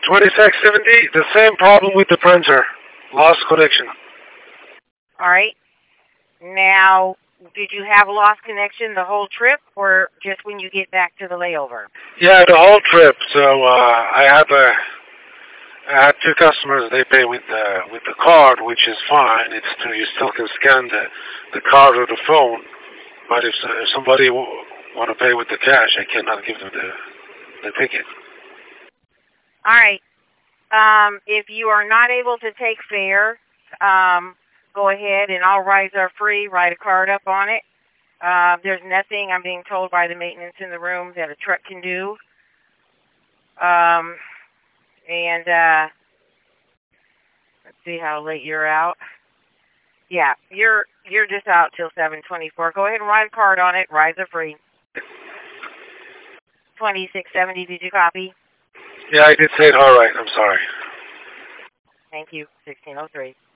2670, the same problem with the printer. Lost connection. All right. Now, did you have lost connection the whole trip, or just when you get back to the layover? Yeah, the whole trip. So I had two customers. They pay with the card, which is fine. It's you still can scan the card or the phone. But if somebody want to pay with the cash, I cannot give them the ticket. All right. If you are not able to take fare, go ahead and all rides are free. Write a card up on it. There's nothing, I'm being told by the maintenance in the room, that a truck can do. Let's see how late you're out. Yeah, you're just out till 7:24. Go ahead and write a card on it. Rides are free. 2670, did you copy? Yeah, I did say it all right. I'm sorry. Thank you. 1603.